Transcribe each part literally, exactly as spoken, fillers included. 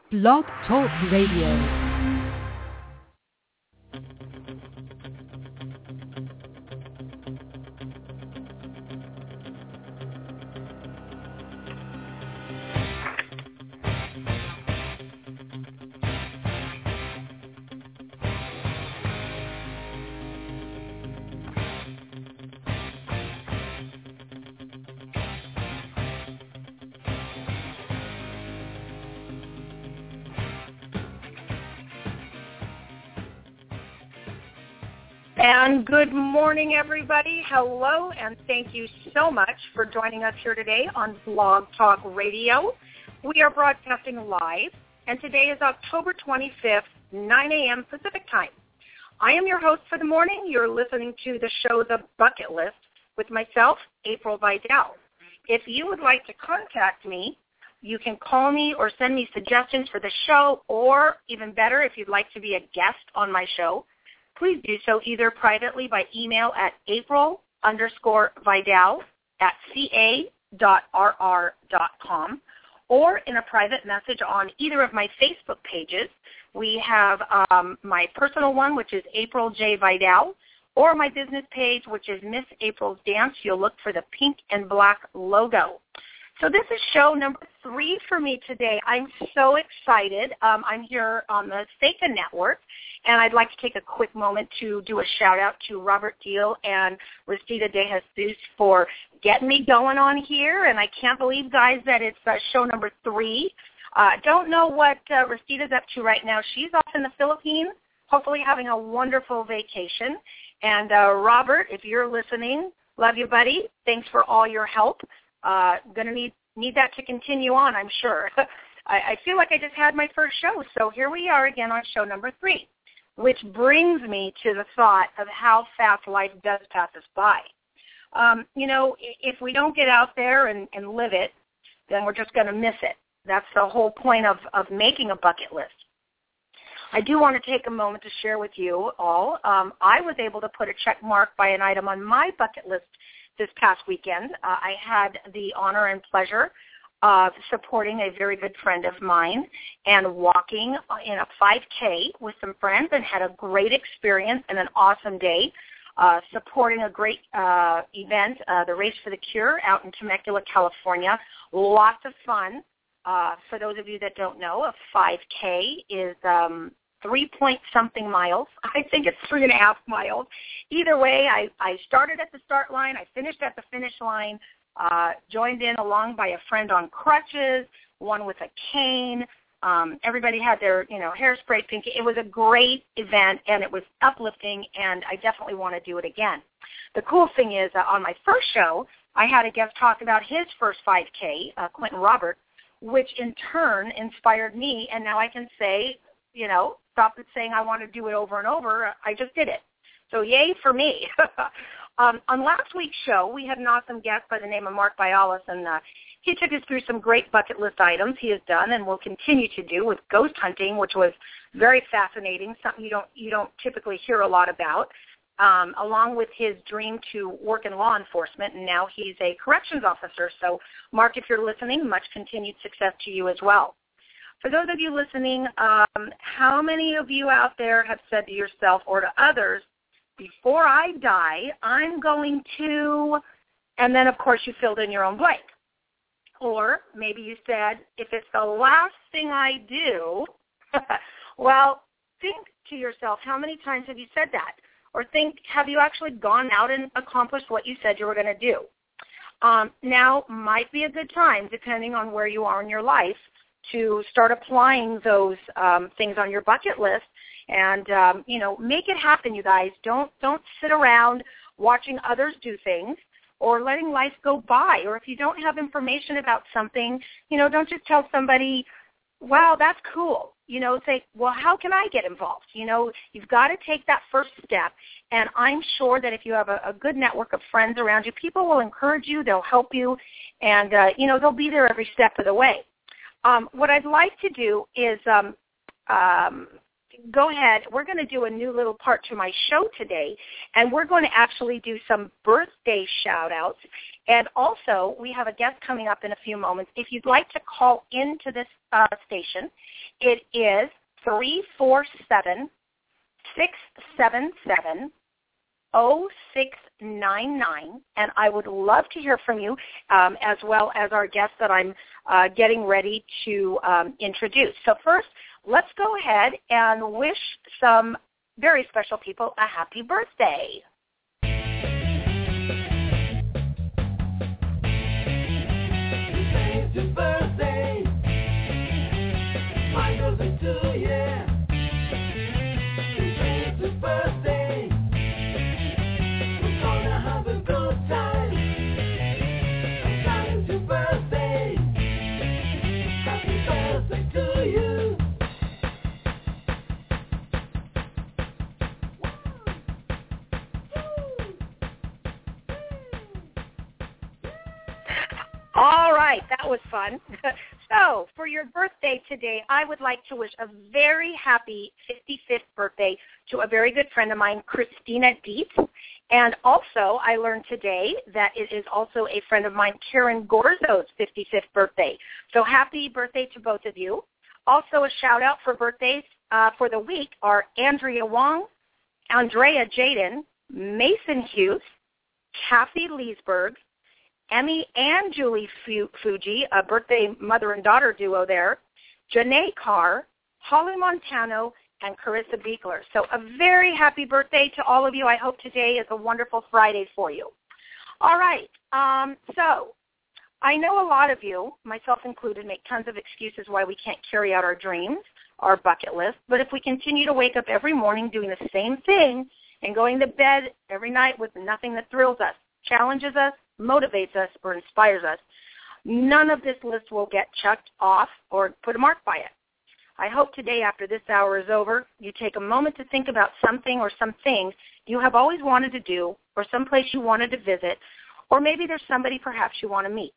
Blog Talk Radio. And good morning, everybody. Hello, and thank you so much for joining us here today on Blog Talk Radio. We are broadcasting live, and today is October twenty-fifth, nine a.m. Pacific Time. I am your host for the morning. You're listening to the show The Bucket List with myself, April Vidal. If you would like to contact me, you can call me or send me suggestions for the show, or even better, if you'd like to be a guest on my show, please do so either privately by email at April underscore Vidal at ca dot r r dot com or in a private message on either of my Facebook pages. We have um, my personal one, which is April J. Vidal, or my business page, which is Miss April's Dance. You'll look for the pink and black logo. So this is show number three for me today. I'm so excited. Um, I'm here on the Seika Network, and I'd like to take a quick moment to do a shout-out to Robert Deal and Restita De Jesus for getting me going on here, and I can't believe, guys, that it's uh, show number three. Uh, don't know what uh, Restita's up to right now. She's off in the Philippines, hopefully having a wonderful vacation. And uh, Robert, if you're listening, love you, buddy. Thanks for all your help. Uh, going to need need that to continue on, I'm sure. I, I feel like I just had my first show, so here we are again on show number three, which brings me to the thought of how fast life does pass us by. Um, you know, if we don't get out there and, and live it, then we're just going to miss it. That's the whole point of, of making a bucket list. I do want to take a moment to share with you all. Um, I was able to put a check mark by an item on my bucket list this past weekend. Uh, I had the honor and pleasure of supporting a very good friend of mine and walking in a five K with some friends, and had a great experience and an awesome day uh, supporting a great uh, event, uh, the Race for the Cure out in Temecula, California. Lots of fun. Uh, for those of you that don't know, a five K is um, three point something miles. I think it's three and a half miles. Either way, I, I started at the start line. I finished at the finish line, uh, joined in along by a friend on crutches, one with a cane. Um, everybody had their, you know, hairspray pink. It was a great event, and it was uplifting, and I definitely want to do it again. The cool thing is, uh, on my first show, I had a guest talk about his first five K, uh, Quentin Robert, which in turn inspired me, and now I can say, you know, stop it saying I want to do it over and over. I just did it. So yay for me. um, on last week's show, we had an awesome guest by the name of Mark Bialis, and uh, he took us through some great bucket list items he has done and will continue to do with ghost hunting, which was very fascinating, something you don't you don't typically hear a lot about, um, along with his dream to work in law enforcement, and now he's a corrections officer. So, Mark, if you're listening, much continued success to you as well. For those of you listening, um, how many of you out there have said to yourself or to others, before I die, I'm going to, and then, of course, you filled in your own blank. Or maybe you said, if it's the last thing I do, well, think to yourself, how many times have you said that? Or think, have you actually gone out and accomplished what you said you were going to do? Um, now might be a good time, depending on where you are in your life, to start applying those um, things on your bucket list, and um, you know, make it happen, you guys. Don't don't sit around watching others do things or letting life go by. Or if you don't have information about something, you know, don't just tell somebody, wow, that's cool. You know, say, well, how can I get involved? You know, you've got to take that first step, and I'm sure that if you have a, a good network of friends around you, people will encourage you, they'll help you, and, uh, you know, they'll be there every step of the way. Um, what I'd like to do is um, um, go ahead. We're going to do a new little part to my show today, and we're going to actually do some birthday shout-outs. And also, we have a guest coming up in a few moments. If you'd like to call into this uh, station, it is three four seven, six seven seven, zero six nine nine, and I would love to hear from you, um, as well as our guest that I'm uh, getting ready to um, introduce. So first, let's go ahead and wish some very special people a happy birthday. It's your birthday. My birthday too, yeah. It's your birthday. We're gonna have a good time. It's your birthday. Happy birthday to you. All right, that was fun. So, for your birthday today, I would like to wish a very happy fifty-fifth birthday to a very good friend of mine, Christina Dietz. And also, I learned today that it is also a friend of mine, Karen Gorzo's fifty-fifth birthday. So, happy birthday to both of you. Also, a shout-out for birthdays uh, for the week are Andrea Wong, Andrea Jaden, Mason Hughes, Kathy Leesburg, Emmy and Julie Fuji, a birthday mother and daughter duo there, Janae Carr, Holly Montano, and Carissa Beekler. So a very happy birthday to all of you. I hope today is a wonderful Friday for you. All right. Um, so I know a lot of you, myself included, make tons of excuses why we can't carry out our dreams, our bucket list. But if we continue to wake up every morning doing the same thing and going to bed every night with nothing that thrills us, challenges us, motivates us, or inspires us, none of this list will get checked off or put a mark by it. I hope today, after this hour is over, you take a moment to think about something or some things you have always wanted to do, or someplace you wanted to visit, or maybe there's somebody perhaps you want to meet.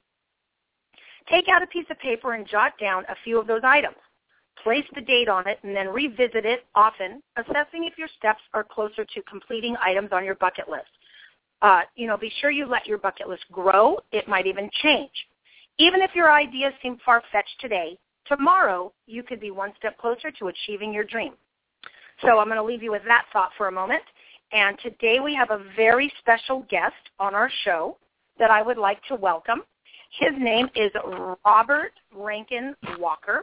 Take out a piece of paper and jot down a few of those items. Place the date on it and then revisit it often, assessing if your steps are closer to completing items on your bucket list. Uh, you know, be sure you let your bucket list grow. It might even change. Even if your ideas seem far-fetched today, tomorrow you could be one step closer to achieving your dream. So I'm going to leave you with that thought for a moment. And today we have a very special guest on our show that I would like to welcome. His name is Robert Rankin Walker.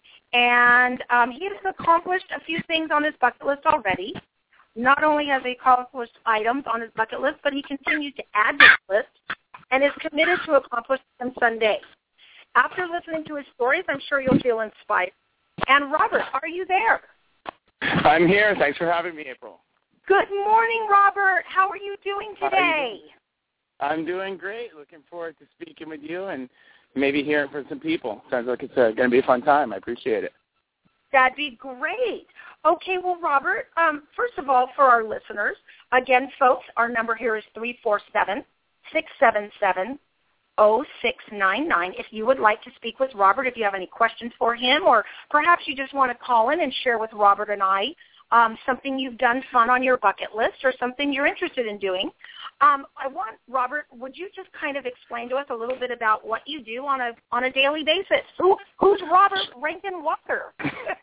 And um, he has accomplished a few things on his bucket list already. Not only has he accomplished items on his bucket list, but he continues to add to the list and is committed to accomplish them someday. After listening to his stories, I'm sure you'll feel inspired. And Robert, are you there? I'm here. Thanks for having me, April. Good morning, Robert. How are you doing today? I'm doing great. Looking forward to speaking with you and maybe hearing from some people. Sounds like it's uh, going to be a fun time. I appreciate it. That'd be great. Okay, well, Robert, um, first of all, for our listeners, again, folks, our number here is three four seven, six seven seven, zero six nine nine. If you would like to speak with Robert, if you have any questions for him, or perhaps you just want to call in and share with Robert and I um, something you've done fun on your bucket list or something you're interested in doing, um, I want, Robert, would you just kind of explain to us a little bit about what you do on a on a daily basis? Who Who's Robert Rankin Walker?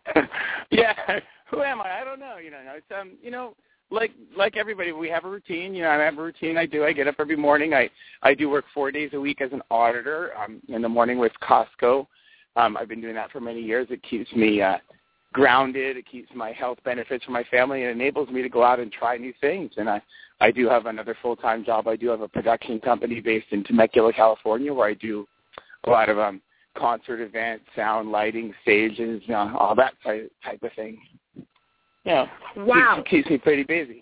Yeah. Who am I? I don't know. You know, it's um, you know, like like everybody, we have a routine. You know, I have a routine. I do. I get up every morning. I I do work four days a week as an auditor. Um, in the morning with Costco. Um, I've been doing that for many years. It keeps me uh, grounded. It keeps my health benefits for my family. It enables me to go out and try new things. And I I do have another full time job. I do have a production company based in Temecula, California, where I do a lot of um concert events, sound, lighting, stages, you know, all that type type of thing. Yeah, wow. Keeps, keeps me pretty busy.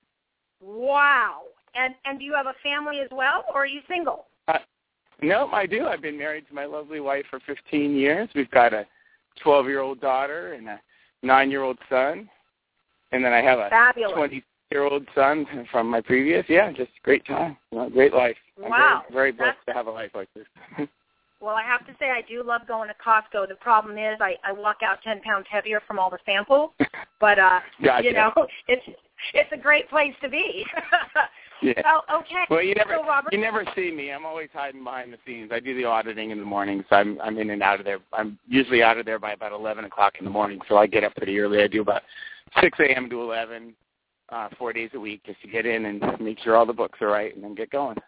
Wow. And and do you have a family as well, or are you single? Uh, no, I do. I've been married to my lovely wife for fifteen years. We've got a twelve-year-old daughter and a nine-year-old son. And then I have a Fabulous. twenty-year-old son from my previous. Yeah, just a great time. You know, great life. Wow. I'm very, very blessed That's... to have a life like this. Well, I have to say I do love going to Costco. The problem is I, I walk out ten pounds heavier from all the samples, but, uh, gotcha. you know, it's it's a great place to be. Yeah. Oh, okay. Well, you never so, Robert, you never see me. I'm always hiding behind the scenes. I do the auditing in the mornings. So I'm I'm in and out of there. I'm usually out of there by about eleven o'clock in the morning. So I get up pretty early. I do about six a.m. to eleven, uh, four days a week, just to get in and make sure all the books are right, and then get going.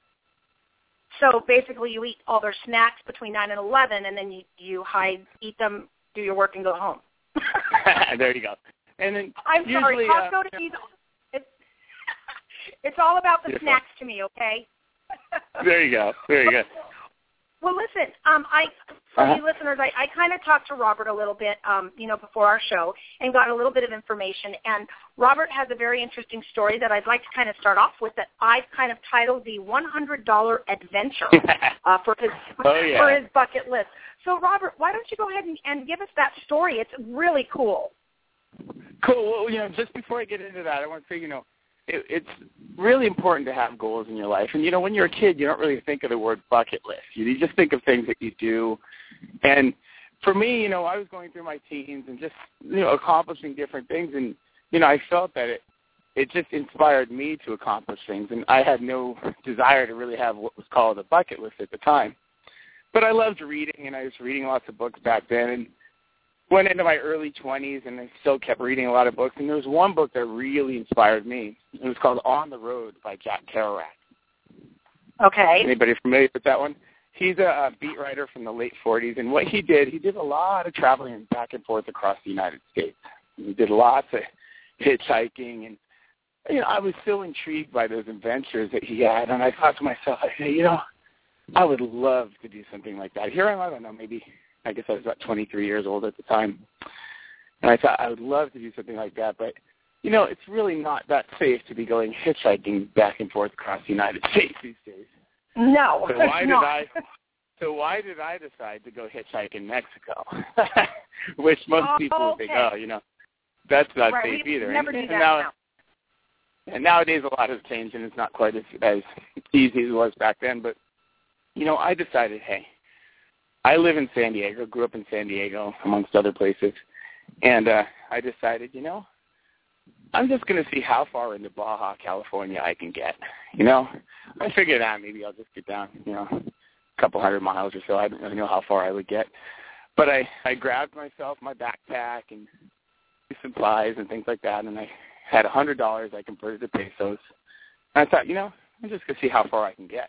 So basically, you eat all their snacks between nine and eleven, and then you you hide, eat them, do your work, and go home. There you go. And then I'm usually, sorry, Costco uh, to me, it's, it's all about the You're snacks to me, okay? There you go. There you go. Well, listen, um, I for Uh-huh. you listeners, I, I kind of talked to Robert a little bit, um, you know, before our show, and got a little bit of information. And Robert has a very interesting story that I'd like to kind of start off with that I've kind of titled the one hundred dollar Adventure uh, for his Oh, yeah. for his bucket list. So, Robert, why don't you go ahead and, and give us that story? It's really cool. Cool. Well, you know, just before I get into that, I want to say, you know, it, it's really important to have goals in your life. And, you know, when you're a kid, you don't really think of the word bucket list. You, you just think of things that you do. And for me, you know, I was going through my teens and just, you know, accomplishing different things. And, you know, I felt that it, it just inspired me to accomplish things. And I had no desire to really have what was called a bucket list at the time. But I loved reading, and I was reading lots of books back then. And went into my early twenties, and I still kept reading a lot of books. And there was one book that really inspired me. It was called On the Road by Jack Kerouac. Okay. Anybody familiar with that one? He's a, a beat writer from the late forties, and what he did, he did a lot of traveling back and forth across the United States. He did lots of hitchhiking, and you know, I was so intrigued by those adventures that he had, and I thought to myself, I say, you know, I would love to do something like that. Here I am, I don't know, maybe I guess I was about twenty-three years old at the time. And I thought I would love to do something like that. But, you know, it's really not that safe to be going hitchhiking back and forth across the United States these days. No. So why did not. I so why did I decide to go hitchhike in Mexico? Which most Oh, people would think, okay. oh, you know, that's not right. safe we either. Never and, do and that now, now. And nowadays a lot has changed, and it's not quite as, as easy as it was back then. But, you know, I decided, hey, I live in San Diego, grew up in San Diego, amongst other places, and uh, I decided, you know, I'm just going to see how far into Baja, California I can get. You know, I figured out maybe I'll just get down, you know, a couple hundred miles or so. I didn't really know how far I would get. But I, I grabbed myself my backpack and supplies and things like that, and I had one hundred dollars. I converted to pesos. And I thought, you know, I'm just going to see how far I can get.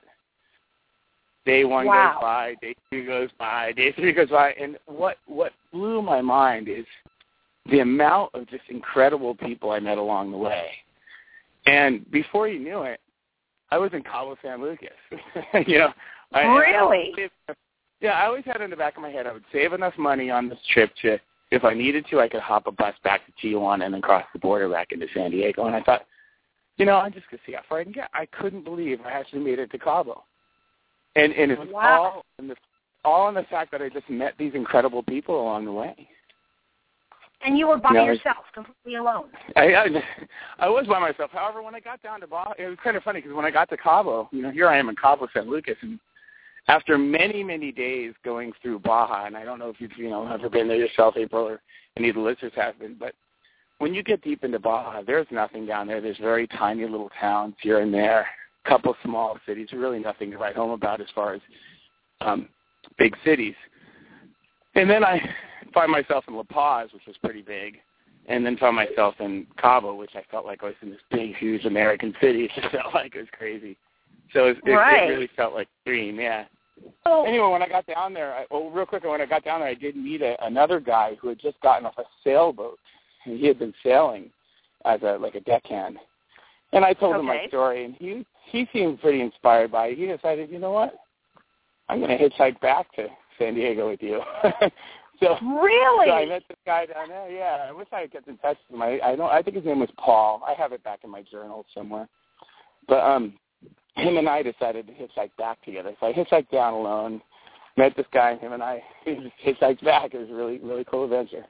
Day one Wow. goes by, day two goes by, day three goes by, and what what blew my mind is the amount of just incredible people I met along the way. And before you knew it, I was in Cabo San Lucas. you know, I, Really? I, yeah, I always had in the back of my head I would save enough money on this trip to, if I needed to, I could hop a bus back to Tijuana and then cross the border back into San Diego. And I thought, you know, I'm just going to see how far I can get. I couldn't believe I actually made it to Cabo. And and it was Wow. all in the all in the fact that I just met these incredible people along the way. And you were by No, yourself, completely alone. I, I I was by myself. However, when I got down to Baja, it was kind of funny because when I got to Cabo, you know, here I am in Cabo San Lucas, and after many many days going through Baja, and I don't know if you've you know ever been there yourself, April, or any of the listeners have been, but when you get deep into Baja, there's nothing down there. There's very tiny little towns here and there. Couple small cities, really nothing to write home about as far as um, big cities. And then I find myself in La Paz, which was pretty big, and then found myself in Cabo, which I felt like I was in this big, huge American city. It just felt like it was crazy. So it, it, Right. it really felt like a dream, yeah. So, Anyway, when I got down there, I, well, real quick, when I got down there, I did meet a, another guy who had just gotten off a sailboat, and he had been sailing as a like a deckhand. And I told him my Okay. story, and he he seemed pretty inspired by it. He decided, you know what, I'm going to hitchhike back to San Diego with you. so, really? so I met this guy down there. Yeah, I wish I had kept in touch with him. I, I don't. I think his name was Paul. I have it back in my journal somewhere. But um, him and I decided to hitchhike back together. So I hitchhiked down alone, met this guy, and him and I hitchhiked back. It was a really, really cool adventure.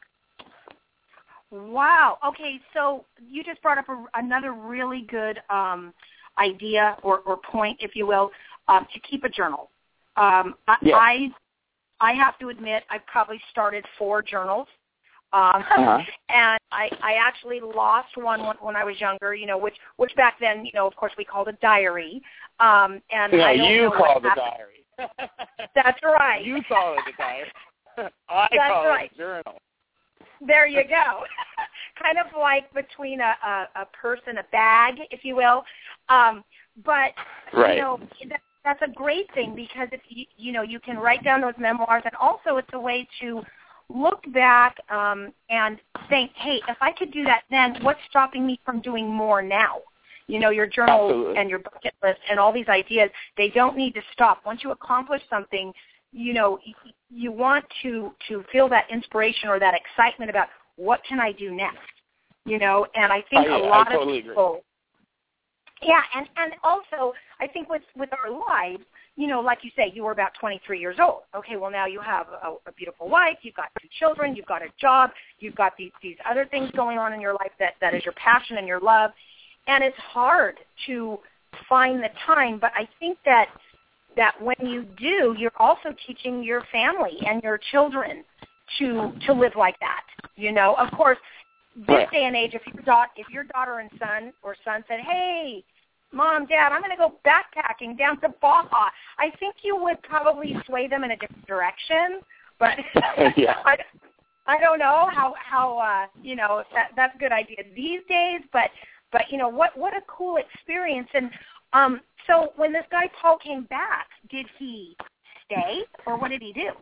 Wow. Okay, so you just brought up a, another really good um, idea or, or point, if you will, um, to keep a journal. Um, I, Yeah. I I have to admit I've probably started four journals. Um, uh-huh. And I, I actually lost one when, when I was younger, you know, which, which back then, you know, of course we called a diary. Um, and no, I don't you know call it a diary. That's right. You call it a diary. I That's call right. it a journal. There you go. Kind of like between a, a, a purse and a bag, if you will. Um, but, right. you know, that, that's a great thing because, if you, you know, you can write down those memoirs, and also it's a way to look back um, and think, hey, if I could do that then, what's stopping me from doing more now? You know, your journal Absolutely. and your bucket list and all these ideas, they don't need to stop. Once you accomplish something, you know, you want to, to feel that inspiration or that excitement about what can I do next, you know, and I think I, a lot I totally of people, agree. yeah, and, and also I think with, with our lives, you know, like you say, you were about twenty-three years old. Okay, well, now you have a, a beautiful wife, you've got two children, you've got a job, you've got these, these other things going on in your life that, that is your passion and your love, and it's hard to find the time, but I think that that when you do, you're also teaching your family and your children to to live like that. You know, of course, this right. day and age, if your daughter, if your daughter and son or son said, "Hey, Mom, Dad, I'm going to go backpacking down to Baja," I think you would probably sway them in a different direction. But yeah. I, I don't know how how uh, you know that that's a good idea these days. But but you know what what a cool experience. And um, so when this guy Paul came back, did he stay or what did he do?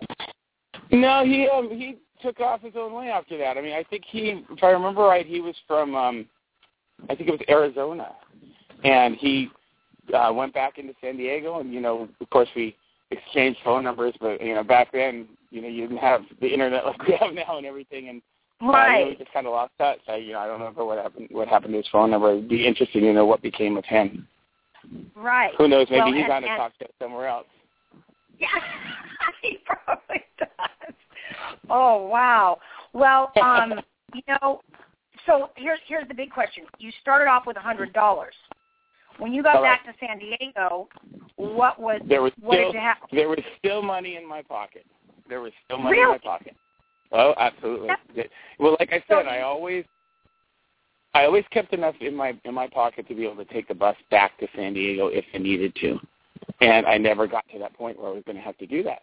No, he um, he took off his own way after that. I mean, I think he, if I remember right, he was from um, I think it was Arizona. And he uh, went back into San Diego, and, you know, of course we exchanged phone numbers, but, you know, back then, you know, you didn't have the internet like we have now and everything, and right. uh, you know, we just kind of lost touch. I, you know, I don't know what happened what happened to his phone number. It'd be interesting to know what became of him. Right. Who knows, maybe well, he and, kind of and, talked to us somewhere else. Yeah, he probably does. Oh, wow. Well, um, you know, so here's here's the big question. You started off with one hundred dollars. When you got All back right. to San Diego, what was there was what still, did you have? There was still money in my pocket. There was still money really? in my pocket. Oh, absolutely. Yeah. Well, like I said, so, I always I always kept enough in my in my pocket to be able to take the bus back to San Diego if I needed to, and I never got to that point where I was going to have to do that.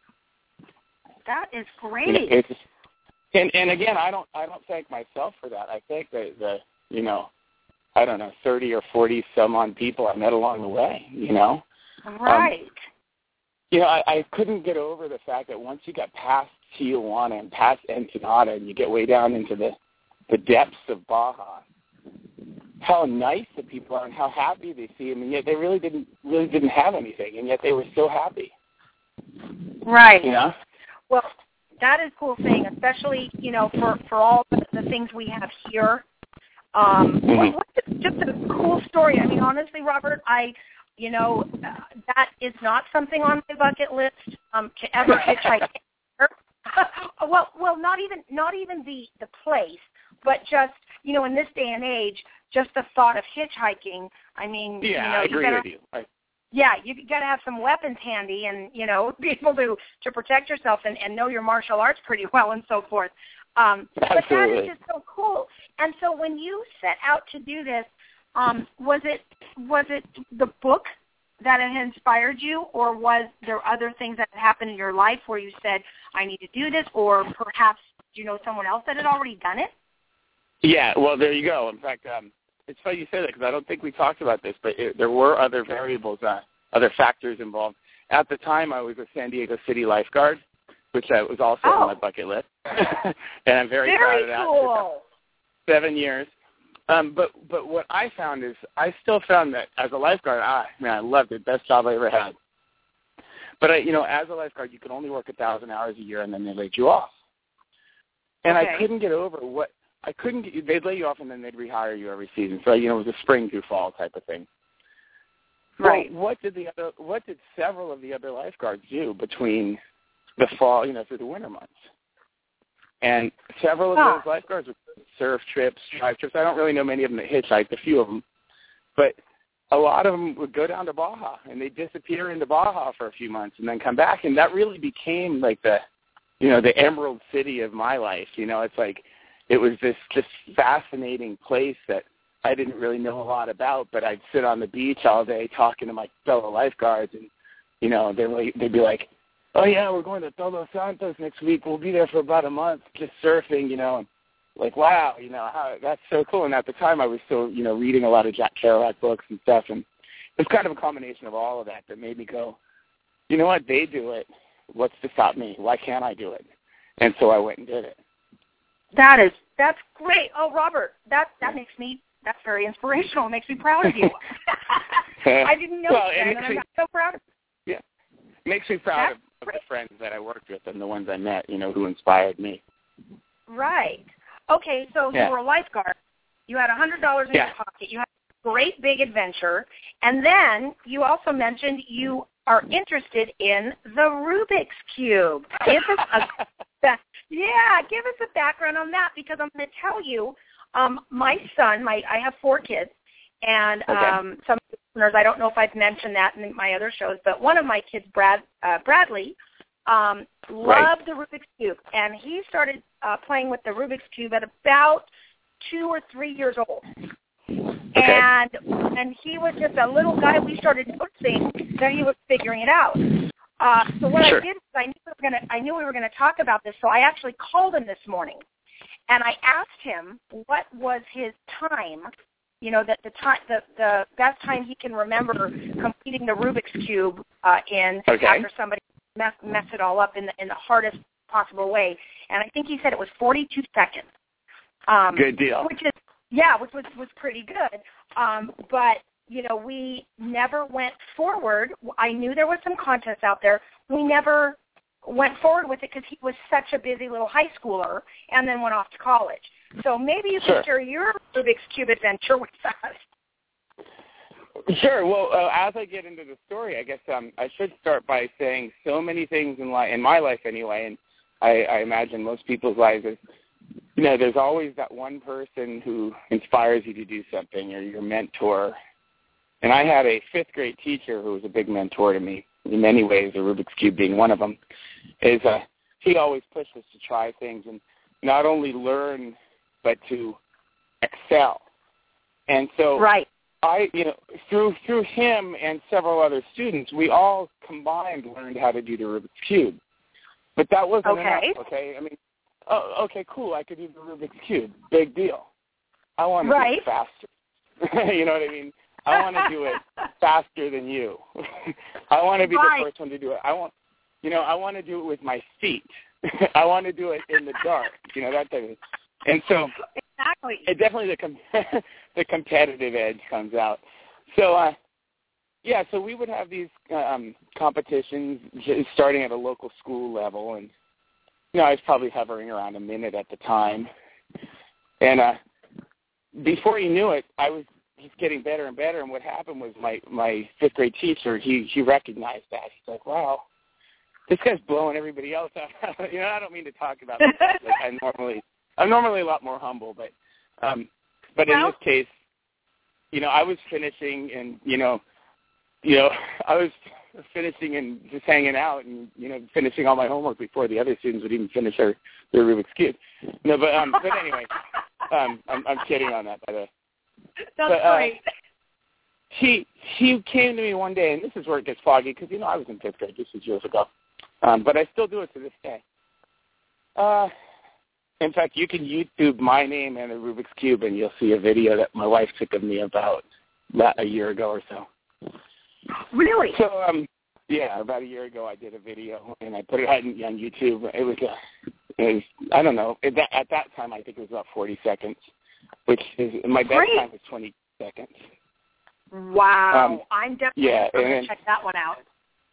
That is great. You know, it's, and and again, I don't I don't thank myself for that. I thank the the you know. I don't know, thirty or forty some odd people I met along the way, you know? Right. Um, you know, I, I couldn't get over the fact that once you got past Tijuana and past Ensenada and you get way down into the, the depths of Baja, how nice the people are and how happy they seem, and yet they really didn't really didn't have anything, and yet they were so happy. Right. You know? Well, that is a cool thing, especially, you know, for, for all the, the things we have here. Um, mm-hmm. what, what's just a cool story. I mean, honestly, Robert, I, you know, uh, that is not something on my bucket list um, to ever hitchhike. well, well, not even not even the, the place, but just, you know, in this day and age, just the thought of hitchhiking. I mean, yeah, you know, I agree you gotta, with you. I, yeah, you got to have some weapons handy, and you know, be able to to protect yourself and, and know your martial arts pretty well and so forth. Um, but that is just so cool. And so when you set out to do this, um, was it was it the book that had inspired you, or was there other things that happened in your life where you said, I need to do this, or perhaps do you know someone else that had already done it? Yeah, well, there you go. In fact, um, it's funny you say that because I don't think we talked about this, but it, there were other variables, uh, other factors involved. At the time, I was a San Diego City lifeguard, which uh, was also oh. on my bucket list, and I'm very, very proud of that. Cool. Seven years. Um, but but what I found is I still found that as a lifeguard, ah, man, I loved it. Best job I ever had. But, I, you know, as a lifeguard, you could only work one thousand hours a year, and then they laid you off. And okay. I couldn't get over what I couldn't get. They'd lay you off, and then they'd rehire you every season. So, you know, it was a spring through fall type of thing. Right. Well, what did the other? What did several of the other lifeguards do between the fall, you know, through the winter months? And several of huh. those lifeguards would surf trips, drive trips. I don't really know many of them that hitchhiked, a few of them. But a lot of them would go down to Baja, and they'd disappear into Baja for a few months and then come back, and that really became like the, you know, the Emerald City of my life. You know, it's like it was this just fascinating place that I didn't really know a lot about, but I'd sit on the beach all day talking to my fellow lifeguards, and, you know, they'd, like, they'd be like, oh, yeah, we're going to Todos Santos next week. We'll be there for about a month just surfing, you know, and like, wow, you know, how, that's so cool. And at the time I was still, you know, reading a lot of Jack Kerouac books and stuff, and it was kind of a combination of all of that that made me go, you know what, they do it. What's to stop me? Why can't I do it? And so I went and did it. That is, that's great. Oh, Robert, that, that makes me, that's very inspirational. It makes me proud of you. I didn't know well, that, and and I'm so proud of you. Yeah. It makes me proud of, of the friends that I worked with and the ones I met, you know, who inspired me. Right. Okay, so yeah. you were a lifeguard. You had one hundred dollars in yeah. your pocket. You had a great big adventure. And then you also mentioned you are interested in the Rubik's Cube. Give us a, yeah, give us a background on that, because I'm going to tell you, um, my son, my I have four kids, and okay. um, some listeners, I don't know if I've mentioned that in my other shows, but one of my kids, Brad uh, Bradley, um, right. loved the Rubik's Cube, and he started uh, playing with the Rubik's Cube at about two or three years old. Okay. And and he was just a little guy. We started noticing that he was figuring it out. Uh, so what sure. I did is I knew we were gonna I knew we were gonna talk about this. So I actually called him this morning, and I asked him what was his time. You know, that the time the the best time he can remember completing the Rubik's Cube uh, in okay. after somebody messed messed it all up in the in the hardest possible way. And I think he said it was forty-two seconds. Um, Good deal. Which is Yeah, which was, was pretty good. Um, but, you know, we never went forward. I knew there was some contests out there. We never went forward with it because he was such a busy little high schooler and then went off to college. So maybe you sure. can share your Rubik's Cube adventure with us. Sure. Well, uh, as I get into the story, I guess um, I should start by saying so many things in, li- in my life anyway, and I, I imagine most people's lives is, you know, there's always that one person who inspires you to do something, or your mentor. And I had a fifth grade teacher who was a big mentor to me in many ways, the Rubik's Cube being one of them. Is uh, he always pushed us to try things and not only learn, but to excel. And so right. I, you know, through through him and several other students, we all combined learned how to do the Rubik's Cube. But that wasn't okay. enough, okay? I mean, oh, okay, cool, I could do the Rubik's Cube. Big deal. I want to right. do it faster. You know what I mean? I want to do it faster than you. I want to be right. the first one to do it. I want, you know, I want to do it with my feet. I want to do it in the dark, you know, that type of thing. And so exactly. it definitely the, com- the competitive edge comes out. So, uh, yeah, so we would have these um, competitions starting at a local school level, and you know, I was probably hovering around a minute at the time. And uh, before you knew it, I was just getting better and better. And what happened was my, my fifth grade teacher, he, he recognized that. He's like, wow, this guy's blowing everybody else out. You know, I don't mean to talk about this. Like I normally, I'm normally a lot more humble, but um, but well, in this case, you know, I was finishing and, you know, you know, I was finishing and just hanging out and, you know, finishing all my homework before the other students would even finish their, their Rubik's Cube. No, but um, but anyway, um, I'm, I'm kidding on that, by the way. That's but, uh, great. He, he came to me one day, and this is where it gets foggy because, you know, I was in fifth grade. This was years ago. Um, but I still do it to this day. Uh, in fact, you can YouTube my name and the Rubik's Cube, and you'll see a video that my wife took of me about a year ago or so. Really? So, um, yeah, about a year ago I did a video, and I put it on, on YouTube. It was, uh, it was, I don't know, at that, at that time I think it was about forty seconds, which is, my best Great. time was twenty seconds. Wow. Um, I'm definitely yeah, going to and, check that one out.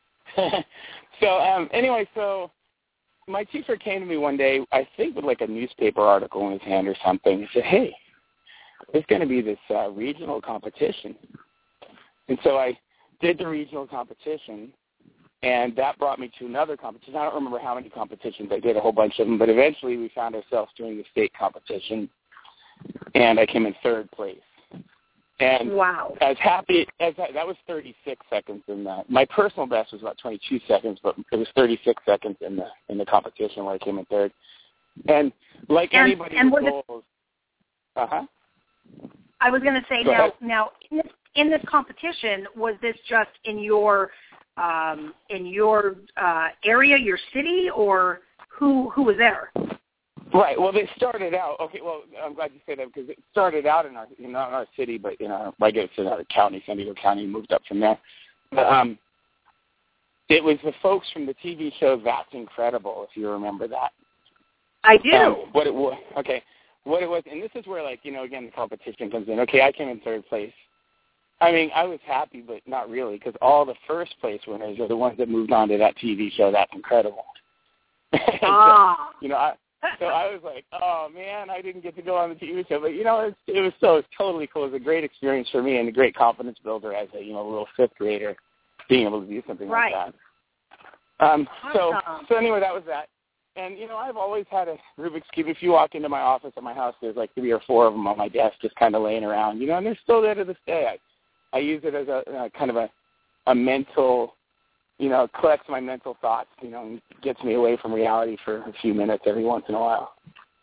so, um, anyway, so my teacher came to me one day, I think with like a newspaper article in his hand or something. He said, hey, there's going to be this uh, regional competition. And so I did the regional competition, and that brought me to another competition. I don't remember how many competitions. I did a whole bunch of them, but eventually we found ourselves doing the state competition, and I came in third place. And wow. as happy as that, that was thirty-six seconds in that. My personal best was about twenty-two seconds, but it was thirty-six seconds in the in the competition where I came in third. And like and, anybody and with was goals, uh huh. I was going to say Go now. ahead. Now in this, in this competition, was this just in your um, in your uh, area, your city, or who who was there? Right. Well, they started out. Okay. Well, I'm glad you say that because it started out in our, you know, in our city, but you know, I guess in our county, San Diego County, moved up from there. But um, it was the folks from the T V show That's Incredible, if you remember that. I do. Um, what it was. Okay. What it was, and this is where, like, you know, again, the competition comes in. Okay, I came in third place. I mean, I was happy, but not really, because all the first place winners are the ones that moved on to that T V show That's Incredible. Ah. so, you know, I. So I was like, oh, man, I didn't get to go on the T V show. But, you know, it, it was so it was totally cool. It was a great experience for me and a great confidence builder as a, you know, little fifth grader being able to do something right. like that. Um, so, Awesome. so anyway, that was that. And, you know, I've always had a Rubik's Cube. If you walk into my office at my house, there's like three or four of them on my desk just kind of laying around, you know, and they're still there to this day. I, I use it as a uh, kind of a, a mental, you know, collects my mental thoughts, you know, and gets me away from reality for a few minutes every once in a while.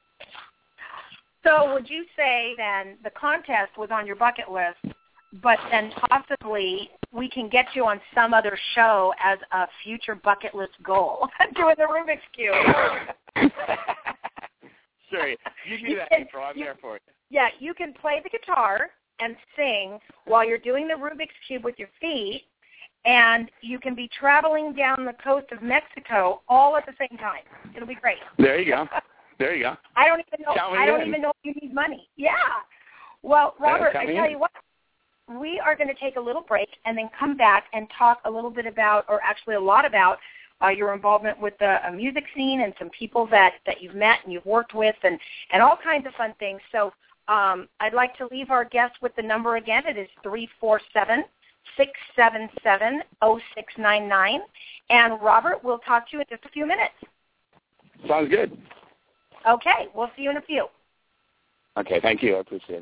So would you say then the contest was on your bucket list, but then possibly we can get you on some other show as a future bucket list goal, doing the Rubik's Cube? Sure, you do You that, can- April. I'm you- there for it. Yeah, you can play the guitar and sing while you're doing the Rubik's Cube with your feet, and you can be traveling down the coast of Mexico all at the same time. It'll be great. There you go. There you go. I don't even know. Count me I don't in. even know if you need money. Yeah. Well, Robert, count I me tell in. you what, we are going to take a little break and then come back and talk a little bit about, or actually a lot about, uh, your involvement with the uh, music scene and some people that, that you've met and you've worked with, and, and all kinds of fun things. So um, I'd like to leave our guests with the number again. It is three four seven, six seven seven, zero six nine nine. And Robert, we'll talk to you in just a few minutes. Sounds good. Okay, we'll see you in a few. Okay, thank you. I appreciate it.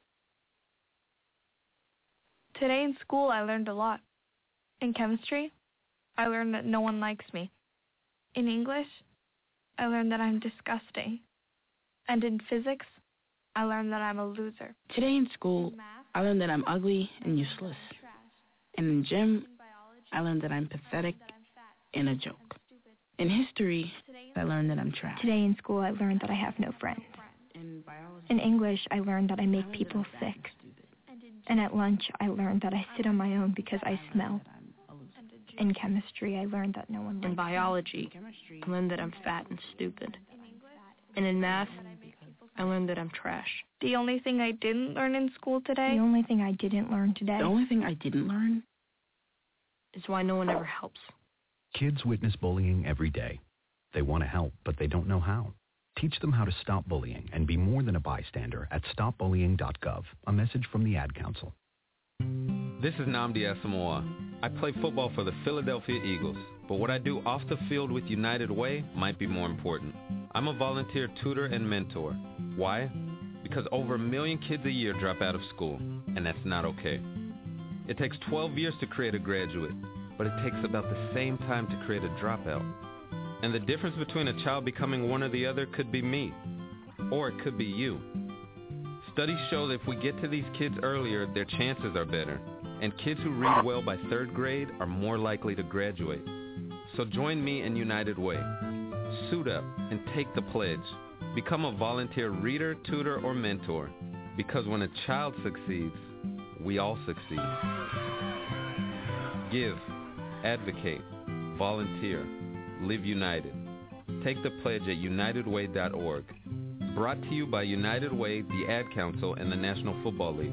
Today in school, I learned a lot. In chemistry, I learned that no one likes me. In English, I learned that I'm disgusting. And in physics, I learned that I'm a loser. Today in school, In math, I learned that I'm ugly and useless. trash. And in gym, In biology, I learned that I'm pathetic that I'm fat and a joke. and stupid. In history, Today I learned that I'm trash. Today in school, I learned that I have no friends. In biology, In English, I learned that I I make learned people that I'm fat sick. and stupid. and in And at lunch, I learned that I sit on my own because I smell. That I'm a loser. and in gym. In chemistry, I learned that no one likes In me. biology, Chemistry, I learned that I'm fat and stupid. In English, And in math, I learned that I'm trash. the only thing I didn't learn in school today The only thing I didn't learn today the only thing I didn't learn Is why no one ever helps. Kids witness bullying every day. They want to help, but they don't know how. Teach them how to stop bullying and be more than a bystander at stop bullying dot gov. A message from the Ad Council. This is Nnamdi Asamoah. I play football for the Philadelphia Eagles, but what I do off the field with United Way might be more important. I'm a volunteer tutor and mentor. Why? Because over a million kids a year drop out of school, and that's not okay. It takes twelve years to create a graduate, but it takes about the same time to create a dropout. And the difference between a child becoming one or the other could be me, or it could be you. Studies show that if we get to these kids earlier, their chances are better, and kids who read well by third grade are more likely to graduate. So join me in United Way. Suit up and take the pledge. Become a volunteer reader, tutor, or mentor, because when a child succeeds, we all succeed. Give, advocate, volunteer, live united. Take the pledge at united way dot org. Brought to you by United Way, the Ad Council, and the National Football League.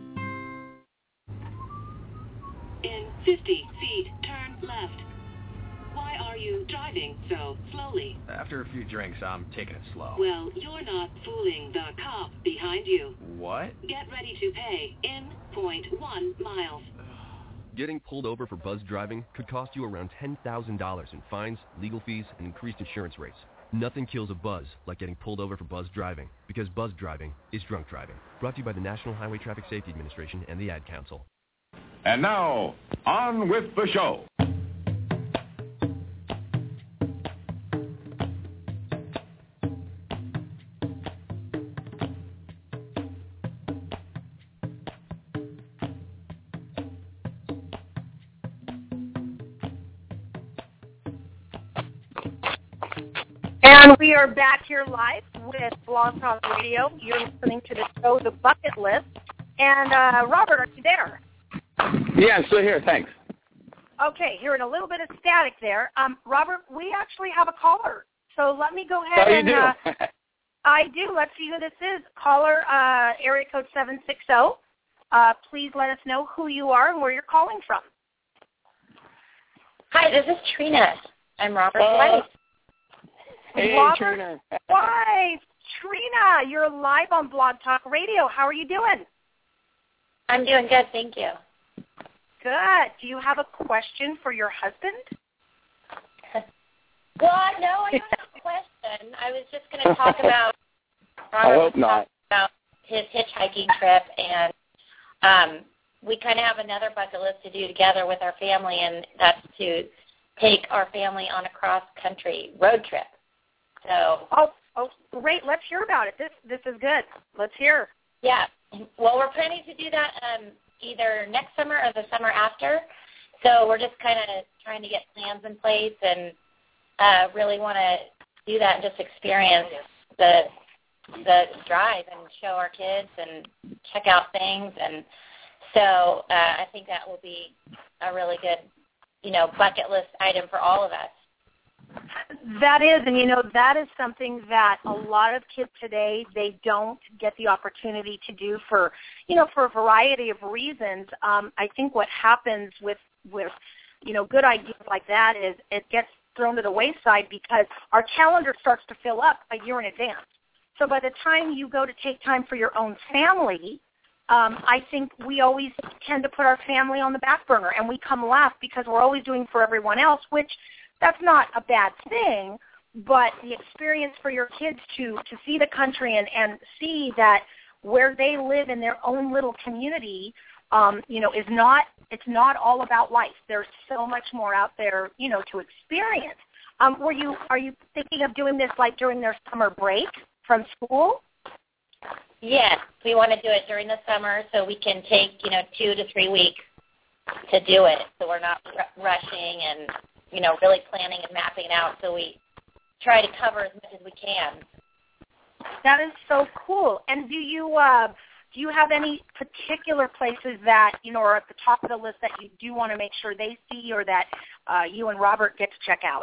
In fifty feet, turn left. Why are you driving so slowly? After a few drinks, I'm taking it slow. Well, you're not fooling the cop behind you. What? Get ready to pay in point one miles. Getting pulled over for buzz driving could cost you around ten thousand dollars in fines, legal fees, and increased insurance rates. Nothing kills a buzz like getting pulled over for buzz driving, because buzz driving is drunk driving. Brought to you by the National Highway Traffic Safety Administration and the Ad Council. And now, on with the show. And we are back here live with Blog Talk Radio. You're listening to the show, The Bucket List. And, uh, Robert, are you there? Yeah, I'm still here. Thanks. Okay, hearing a little bit of static there. Um, Robert, we actually have a caller. So let me go ahead Oh, you and... do? Uh, I do. Let's see who this is. Caller, uh, area code seven six zero. Uh, please let us know who you are and where you're calling from. Hi, this is Trina. I'm Robert's Uh, wife. Hey, Robert Trina. Wife, Trina, you're live on Blog Talk Radio. How are you doing? I'm doing good, thank you. Good. Do you have a question for your husband? Well, no, I don't have a question. I was just going to talk about. I hope not. About his hitchhiking trip, and um, we kind of have another bucket list to do together with our family, and that's to take our family on a cross-country road trip. So. Oh, oh, great! Let's hear about it. This, this is good. Let's hear. Yeah. Well, we're planning to do that um, either next summer or the summer after. So we're just kind of trying to get plans in place and uh, really want to do that and just experience the the drive and show our kids and check out things. And so uh, I think that will be a really good, you know, bucket list item for all of us. That is, and you know, that is something that a lot of kids today, they don't get the opportunity to do for, you know, for a variety of reasons. Um, I think what happens with, with, you know, good ideas like that is it gets thrown to the wayside because our calendar starts to fill up a year in advance. So by the time you go to take time for your own family, um, I think we always tend to put our family on the back burner, and we come last because we're always doing for everyone else, which that's not a bad thing, but the experience for your kids to, to see the country and, and see that where they live in their own little community, um, you know, is not, it's not all about life. There's so much more out there, you know, to experience. Um, were you, are you thinking of doing this like during their summer break from school? Yes, we want to do it during the summer so we can take, you know, two to three weeks to do it, so we're not r- rushing and, you know, really planning and mapping it out, so we try to cover as much as we can. That is so cool. And do you uh, do you have any particular places that, you know, are at the top of the list that you do want to make sure they see or that uh, you and Robert get to check out?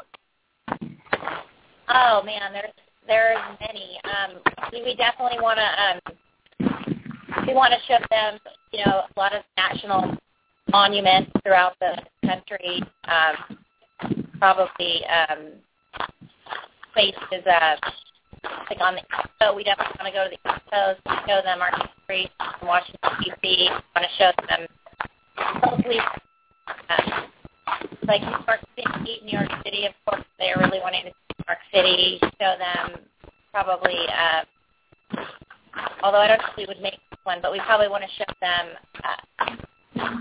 Oh, man, there's there's many. Um, we, we definitely want to um, we want to show them, you know, a lot of national monuments throughout the country. Um, Probably um, places uh, like on the East Coast. We definitely want to go to the East Coast and show them our history in Washington, D C We want to show them hopefully uh, like New York City, New York City, of course. They're really wanting to see New York City. Show them probably, uh, although I don't know if we would make this one, but we probably want to show them uh,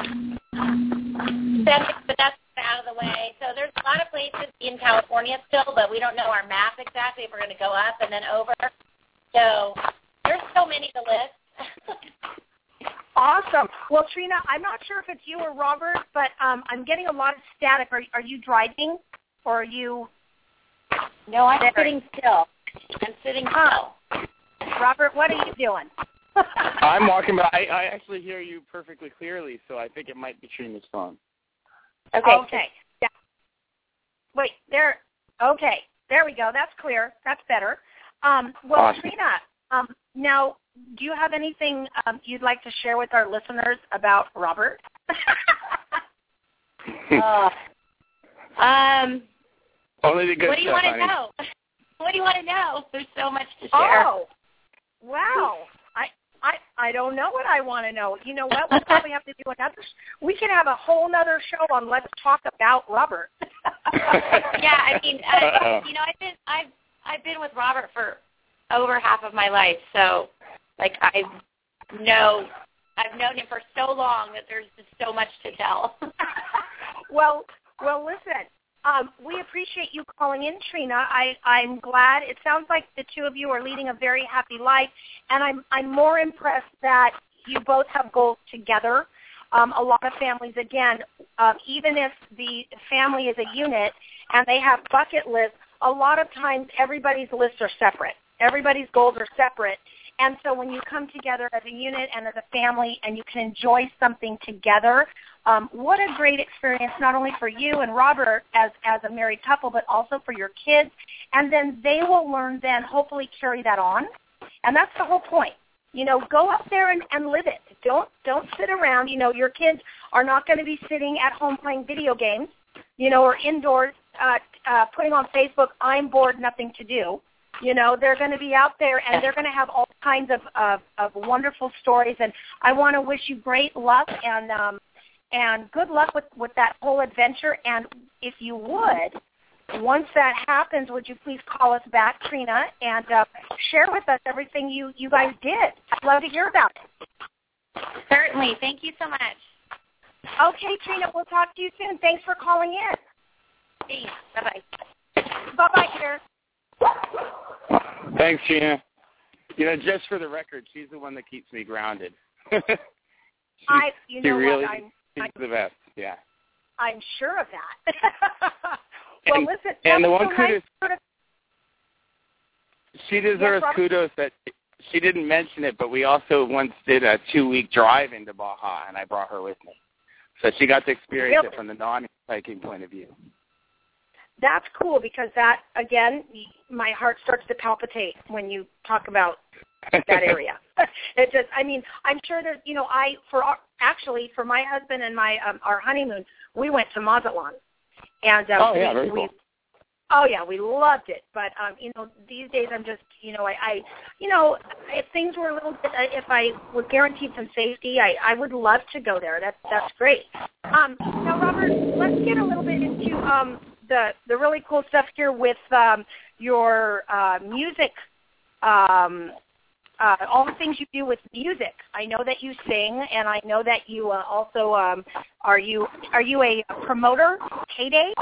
the but that's out of the way. So there's a lot of places in California still, but we don't know our map exactly if we're going to go up and then over. So there's so many to list. Awesome. Well, Trina, I'm not sure if it's you or Robert, but um, I'm getting a lot of static. Are, are you driving or are you? No, I'm there? sitting still. I'm sitting still. Robert, what are you doing? I'm walking, but I, I actually hear you perfectly clearly, so I think it might be Trina's phone. Okay. Okay. Yeah. Wait, there. Okay. There we go. That's clear. That's better. Um, well, Awesome. Trina, um, now, do you have anything um, you'd like to share with our listeners about Robert? uh, um. Only the good What do you stuff, want to honey. know? What do you want to know? There's so much to share. Oh, wow. I, I, I don't know what I want to know. You know what? We'll probably have to do another. We can have a whole other show on Let's Talk About Robert. Yeah, I mean, uh, you know, I've been I've I've been with Robert for over half of my life, so like I know I've known him for so long that there's just so much to tell. well, well, listen. Um, we appreciate you calling in, Trina. I, I'm glad. It sounds like the two of you are leading a very happy life, and I'm I'm more impressed that you both have goals together. Um, a lot of families, again, um, even if the family is a unit and they have bucket lists, a lot of times everybody's lists are separate. Everybody's goals are separate. And so when you come together as a unit and as a family and you can enjoy something together, um, what a great experience, not only for you and Robert as, as a married couple, but also for your kids. And then they will learn then, hopefully carry that on. And that's the whole point. You know, go up there and, and live it. Don't don't sit around. You know, your kids are not going to be sitting at home playing video games, you know, or indoors uh, uh, putting on Facebook, I'm bored, nothing to do. You know, they're going to be out there, and they're going to have all kinds of, of, of wonderful stories. And I want to wish you great luck and um, and good luck with, with that whole adventure. And if you would, once that happens, would you please call us back, Trina, and uh, share with us everything you, you guys did. I'd love to hear about it. Certainly. Thank you so much. Okay, Trina, we'll talk to you soon. Thanks for calling in. Thanks. Bye-bye. Bye-bye, dear. Thanks, Trina. You know, just for the record, she's the one that keeps me grounded. she, I, you know she really, what? I'm, she's I'm, the best, yeah. I'm sure of that. Well, and, listen, and the one so kudos, nice. she deserves yes, kudos that she didn't mention it, but we also once did a two-week drive into Baja, and I brought her with me. So she got to experience really? it from the non-hiking point of view. That's cool because that, again, my heart starts to palpitate when you talk about that area. It just, I mean, I'm sure that, you know, I, for our, actually, for my husband and my, um, our honeymoon, we went to Mazatlan. And um, oh, yeah, we, very we, cool. Oh, yeah, we loved it. But, um, you know, these days I'm just, you know, I, I you know, if things were a little bit, if I were guaranteed some safety, I, I would love to go there. That's, that's great. Um, now, Robert, let's get a little bit into um, the, the really cool stuff here with um, your uh, music, um, uh, all the things you do with music. I know that you sing, and I know that you uh, also, um, are you are you a promoter, Heyday?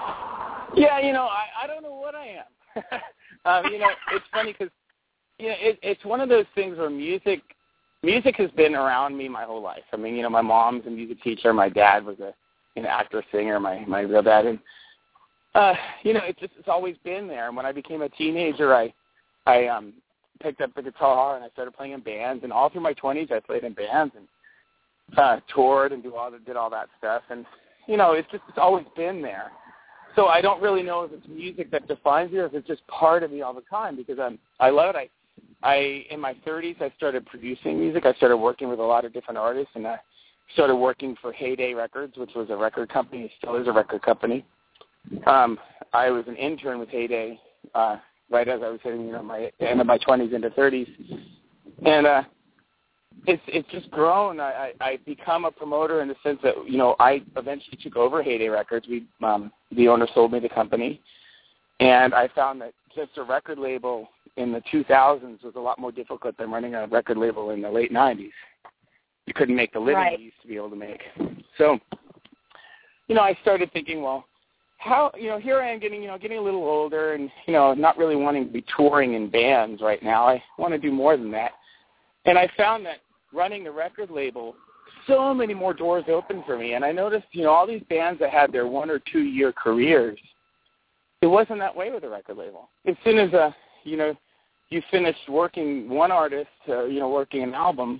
Yeah, you know, I, I don't know what I am. um, you know, it's funny because, you know, it, it's one of those things where music, music has been around me my whole life. I mean, you know, my mom's a music teacher. My dad was a, an actor, singer, my, my real dad. And, uh, you know, it's just, it's always been there. And when I became a teenager, I, I um, picked up the guitar and I started playing in bands. And all through my twenties, I played in bands and uh, toured and do all the, did all that stuff. And, you know, it's just, it's always been there. So I don't really know if it's music that defines me or if it's just part of me all the time because I'm, I love it. I, I in my thirties, I started producing music. I started working with a lot of different artists, and I started working for Heyday Records, which was a record company. It still is a record company. Um, I was an intern with Heyday uh, right as I was hitting, you know, my end of my twenties into thirties, and uh, it's it's just grown. I, I I've become a promoter in the sense that, you know, I eventually took over Heyday Records. We um, the owner sold me the company, and I found that just a record label in the two thousands was a lot more difficult than running a record label in the late nineties. You couldn't make the living right. you used to be able to make. So, you know, I started thinking, well, how, you know, here I am getting, you know, getting a little older and, you know, not really wanting to be touring in bands right now. I want to do more than that. And I found that running the record label, so many more doors open for me. And I noticed, you know, all these bands that had their one or two year careers, it wasn't that way with a record label. As soon as, a, you know, you finished working one artist, uh, you know, working an album,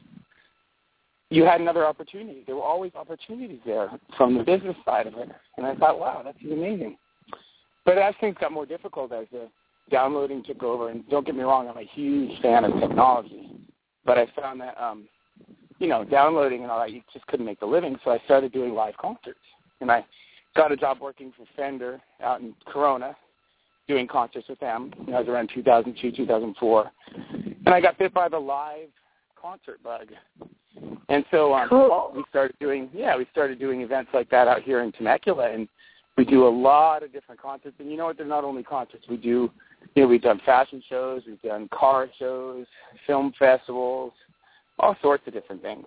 you had another opportunity. There were always opportunities there from the business side of it. And I thought, wow, that's amazing. But as things got more difficult, as the downloading took over, and don't get me wrong, I'm a huge fan of technology. But I found that, um, you know, downloading and all that, you just couldn't make the living. So I started doing live concerts. And I got a job working for Fender out in Corona, doing concerts with them. You know, I was around two thousand two, two thousand four. And I got bit by the live concert bug. And so um, cool. we started doing, yeah, we started doing events like that out here in Temecula. And we do a lot of different concerts. And you know what? They're not only concerts. We do, you know, we've done fashion shows, we've done car shows, film festivals, all sorts of different things.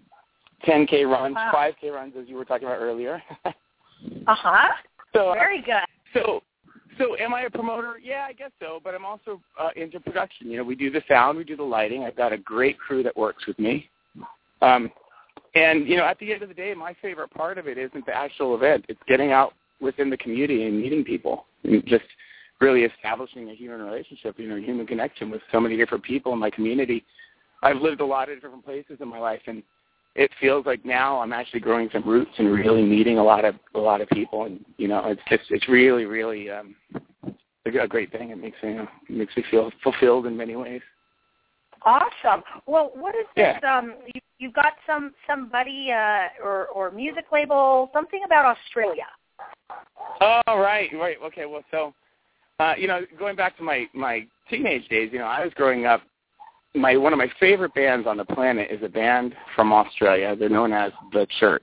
ten K runs, wow. five K runs, as you were talking about earlier. uh-huh. So, Very good. So, so am I a promoter? Yeah, I guess so, but I'm also uh, into production. You know, we do the sound, we do the lighting. I've got a great crew that works with me. Um, and, you know, at the end of the day, my favorite part of it isn't the actual event. It's getting out within the community and meeting people and just really establishing a human relationship, you know, a human connection with so many different people in my community. I've lived a lot of different places in my life, and it feels like now I'm actually growing some roots and really meeting a lot of a lot of people, and you know, it's just it's really really um, a great thing. It makes me you know, it makes me feel fulfilled in many ways. Awesome. Well, what is this? Yeah. Um, you, you've got some somebody uh, or or music label, something about Australia. Oh, right, right. Okay, well, so uh, you know, going back to my my teenage days, you know, I was growing up. My one of my favorite bands on the planet is a band from Australia. They're known as The Church,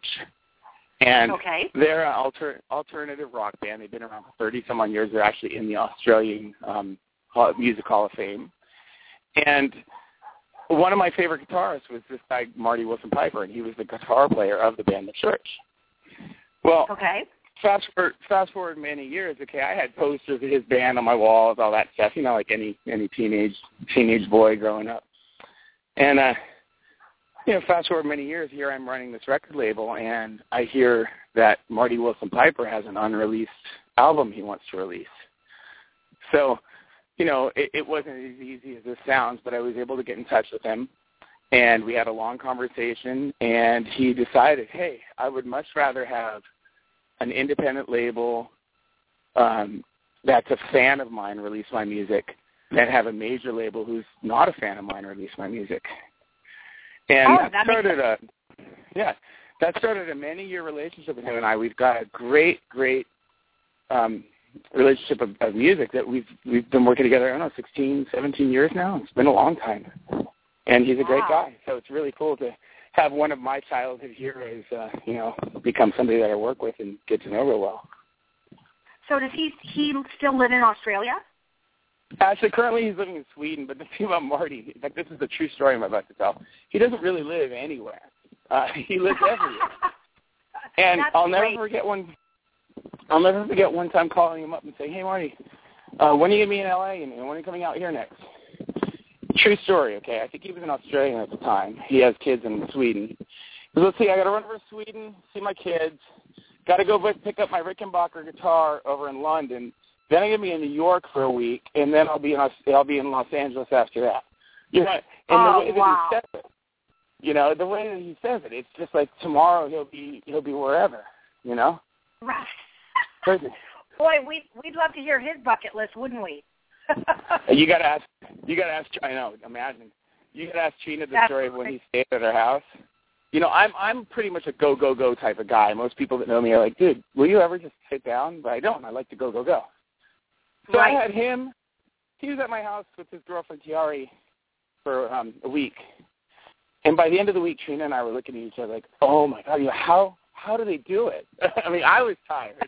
and okay. they're an alter, alternative rock band. They've been around for thirty some odd years. They're actually in the Australian um, Music Hall of Fame. And one of my favorite guitarists was this guy Marty Wilson Piper, and he was the guitar player of the band The Church. Well, okay. Fast forward, fast forward many years. Okay, I had posters of his band on my walls, all that stuff. You know, like any any teenage teenage boy growing up. And uh, you know, fast forward many years. Here I'm running this record label, and I hear that Marty Wilson Piper has an unreleased album he wants to release. So, you know, it, it wasn't as easy as this sounds, but I was able to get in touch with him, and we had a long conversation. And he decided, hey, I would much rather have an independent label um, that's a fan of mine release my music than have a major label who's not a fan of mine release my music. And oh, that, that started a yeah, that started a many-year relationship with him and I. We've got a great, great um, relationship of, of music that we've we've been working together. I don't know, sixteen, seventeen years now. It's been a long time, and he's a great wow. guy. So it's really cool to have one of my childhood heroes, uh, you know, become somebody that I work with and get to know real well. So does he he still live in Australia? Actually, currently he's living in Sweden, but the thing about Marty, in fact, this is the true story I'm about to tell. He doesn't really live anywhere. Uh, he lives everywhere. And That's I'll never great. forget one. I'll never forget one time calling him up and saying, "Hey, Marty, uh, when are you gonna be in L A and when are you coming out here next?" True story, okay? I think he was in Australia at the time. He has kids in Sweden. He goes, let's see, I got to run over to Sweden, see my kids. Got to go pick up my Rickenbacker guitar over in London. Then I'm going to be in New York for a week, and then I'll be in I'll be in Los Angeles after that. You know, and oh, the way that wow. he says it, you know, the way that he says it, it's just like tomorrow he'll be he'll be wherever, you know. Right. Crazy. Boy, we'd we'd love to hear his bucket list, wouldn't we? you gotta ask. You gotta ask. I know. Imagine. You gotta ask Trina the That's story of when he stayed at her house. You know, I'm I'm pretty much a go go go type of guy. Most people that know me are like, dude, will you ever just sit down? But I don't. I like to go go go. So right. I had him. He was at my house with his girlfriend Tiari for um, a week, and by the end of the week, Trina and I were looking at each other like, oh my god, you know, how how do they do it? I mean, I was tired.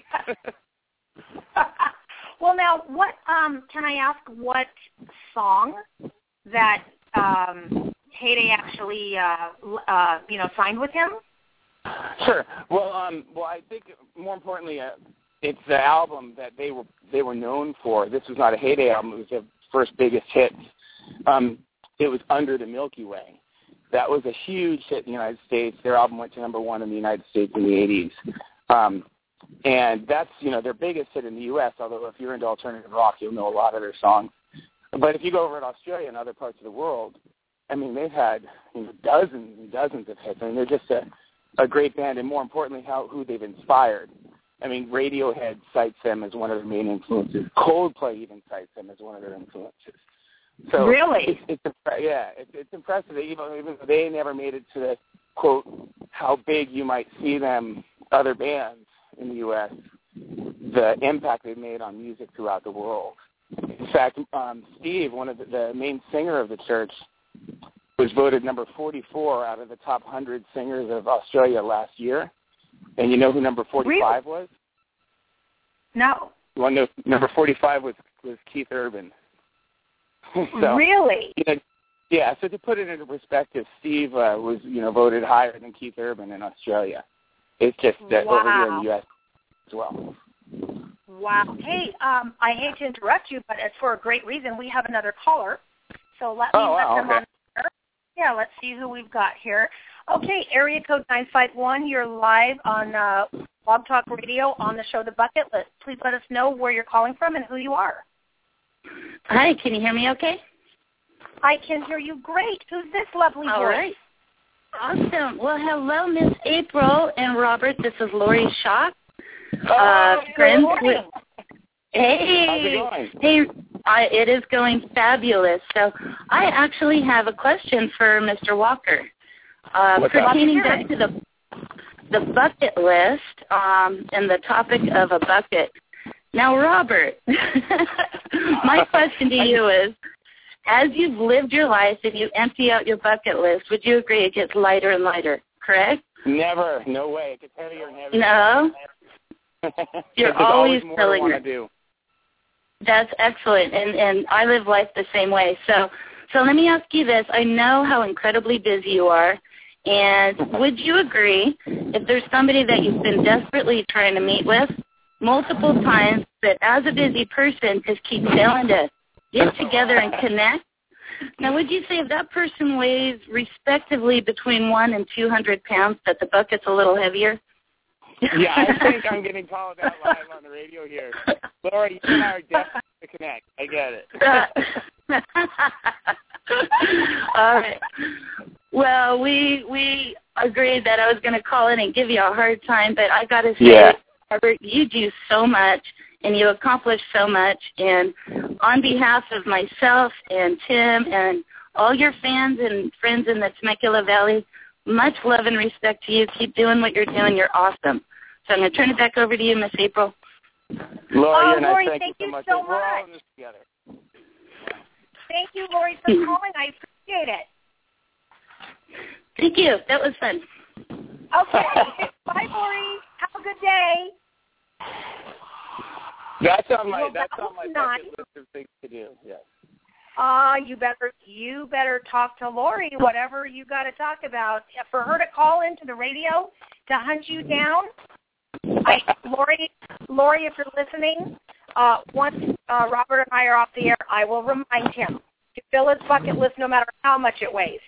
Well, now, what um, can I ask? What song that um, Heyday actually, uh, uh, you know, signed with him? Sure. Well, um, well, I think more importantly, uh, it's the album that they were they were known for. This was not a Heyday album; it was their first biggest hit. Um, it was Under the Milky Way. That was a huge hit in the United States. Their album went to number one in the United States in the eighties. Um, And that's, you know, their biggest hit in the U S, although if you're into alternative rock, you'll know a lot of their songs. But if you go over to Australia and other parts of the world, I mean, they've had, you know, dozens and dozens of hits. I mean, they're just a, a great band, and more importantly, how who they've inspired. I mean, Radiohead cites them as one of their main influences. Coldplay even cites them as one of their influences. So really? It's, it's yeah, it's, it's impressive. Even, even though they never made it to the, quote, how big you might see them, other bands in the U S, the impact they've made on music throughout the world. In fact, um, Steve, one of the, the main singer of the Church, was voted number forty-four out of the top one hundred singers of Australia last year. And you know who number forty-five really? was? No. Well, no, number forty-five was was Keith Urban. so, really? You know, yeah. So to put it into perspective, Steve uh, was you know voted higher than Keith Urban in Australia. It's just that wow. over here in the U S as well. Wow. Hey, um, I hate to interrupt you, but it's for a great reason. We have another caller, so let me oh, let wow, them okay. on there. Yeah, let's see who we've got here. Okay, area code nine five one. You're live on uh, Blog Talk Radio on the show The Bucket List. Please let us know where you're calling from and who you are. Hi, can you hear me okay? I can hear you great. Who's this lovely All voice? right. Awesome. Well, hello, Miss April and Robert. This is Lori Shock. Oh, uh, friends with, hey, How's it going? hey, I, it is going fabulous. So I actually have a question for Mister Walker, uh, pertaining back to the the bucket list um, and the topic of a bucket. Now, Robert, my question to you is: as you've lived your life and you empty out your bucket list, would you agree it gets lighter and lighter? Correct? Never. No way. It gets heavier and heavier. No. You're always, always more filling to it. Do. That's excellent, and and I live life the same way. So, so let me ask you this: I know how incredibly busy you are, and would you agree if there's somebody that you've been desperately trying to meet with multiple times, that as a busy person just keep failing to get together and connect? Now, would you say if that person weighs respectively between one and two hundred pounds, that the bucket's a little heavier? Yeah, I think I'm getting called out live on the radio here. Laura, you and I are destined to connect. I get it. All right. Well, we we agreed that I was going to call in and give you a hard time, but I got to say, yeah. Robert, you do so much, and you accomplish so much. And on behalf of myself and Tim and all your fans and friends in the Temecula Valley, much love and respect to you. Keep doing what you're doing. You're awesome. So I'm going to turn it back over to you, Miss April. Lori, oh, and Lori, I thank, thank you so you much. so We're much. all in this together. Thank you, Lori, for calling. I appreciate it. Thank you. That was fun. Okay. Bye, Lori. Have a good day. That's on my well, that's that on my nice. bucket list of things to do. Yes. Uh, you better you better talk to Lori, whatever you got to talk about. For her to call into the radio to hunt you down, I, Lori, Lori, if you're listening, uh, once uh, Robert and I are off the air, I will remind him to fill his bucket list no matter how much it weighs.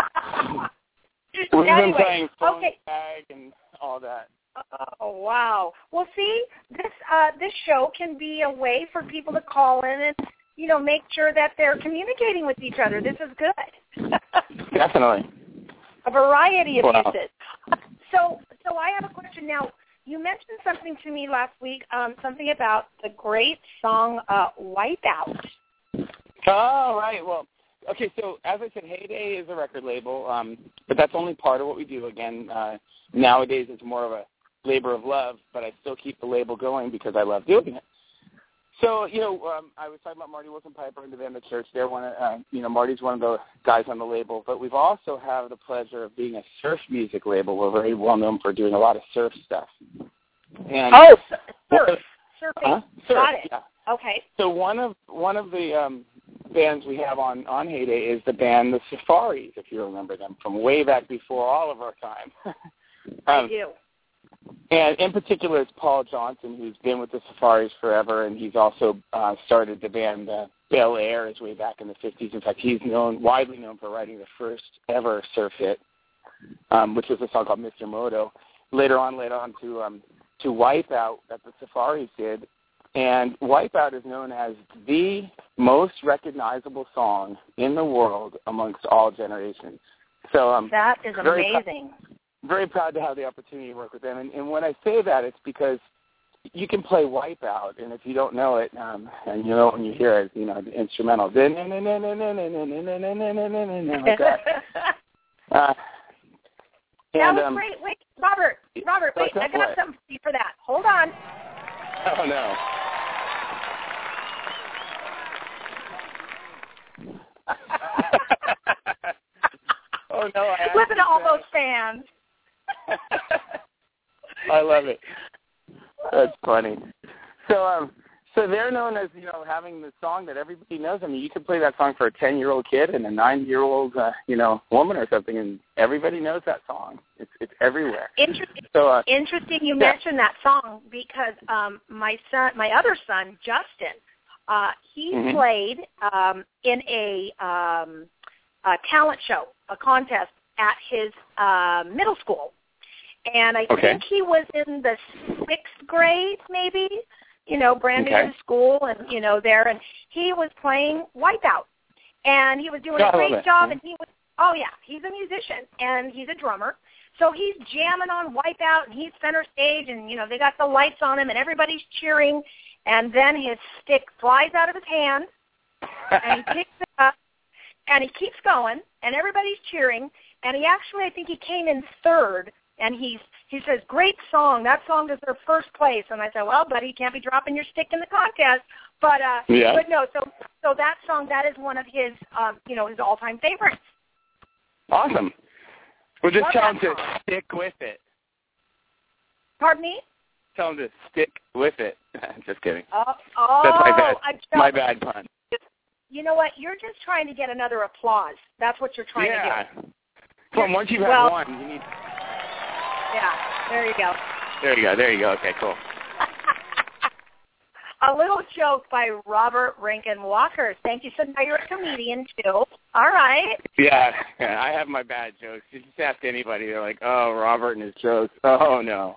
We've anyway, been playing phone okay. tag and all that. Oh wow! Well, see, this uh, this show can be a way for people to call in and, you know, make sure that they're communicating with each other. This is good. Definitely. A variety of wow. uses. So, so I have a question now. You mentioned something to me last week, um, something about the great song uh, "Wipeout." Oh, right. Well, okay. So as I said, Heyday is a record label, um, but that's only part of what we do. Again, uh, nowadays it's more of a labor of love, but I still keep the label going because I love doing it. So, you know, um, I was talking about Marty Wilson Piper and the Band of Church. They're one of, uh, you know, Marty's one of the guys on the label, but we've also have the pleasure of being a surf music label. We're very well known for doing a lot of surf stuff. And oh, surf, surfing. Huh? Surf, Got it. Yeah. Okay. So one of one of the um, bands we have on on Heyday is the band The Safaris, if you remember them from way back before all of our time. um, I do. And in particular, it's Paul Johnson, who's been with the Safaris forever, and he's also uh, started the band uh, Bel Air is way back in the fifties. In fact, he's known widely known for writing the first ever surf hit, um, which was a song called Mister Moto. Later on, later on to um, to Wipeout that the Safaris did, and Wipeout is known as the most recognizable song in the world amongst all generations. So um, that is very amazing. Pr- very proud to have the opportunity to work with them. And, and when I say that, it's because you can play Wipeout, and if you don't know it, um, and you know it when you hear it, you know, the instrumental, like that. Uh, that and, was um, great. Wait, Robert, Robert, wait, I got something for you for that. Hold on. Oh, no. oh, no. I Listen to all those fans. I love it. That's funny. So, um, so they're known as, you know, having the song that everybody knows. I mean, you could play that song for a ten-year-old kid and a nine-year-old, uh, you know, woman or something, and everybody knows that song. It's it's everywhere. Interesting. So, uh, Interesting you yeah. mentioned that song because um, my son, my other son, Justin, uh, he mm-hmm. played um, in a, um, a talent show, a contest at his uh, middle school. And I okay. think he was in the sixth grade, maybe, you know, brand new okay. to school and, you know, there. And he was playing Wipeout. And he was doing oh, a great job. Mm-hmm. And he was, oh, yeah, he's a musician. And he's a drummer. So he's jamming on Wipeout. And he's center stage. And, you know, they got the lights on him. And everybody's cheering. And then his stick flies out of his hand. And he picks it up. And he keeps going. And everybody's cheering. And he actually, I think he came in third. And he's, he says, great song. That song deserves first place. And I said, well, buddy, you can't be dropping your stick in the contest. But uh, yeah. but no, so so that song, that is one of his, um, you know, his all-time favorites. Awesome. Well, just Love tell him that to song. stick with it. Pardon me? Tell him to stick with it. Just kidding. Oh, oh That's my bad, I my bad pun. You know what? You're just trying to get another applause. That's what you're trying yeah. to do. Come on, once you've had well, one, you need... Yeah, there you go. There you go, there you go. Okay, cool. A little joke by Robert Rankin Walker. Thank you. So now you're a comedian, too. All right. Yeah, yeah, I have my bad jokes. You just ask anybody. They're like, oh, Robert and his jokes. Oh, no.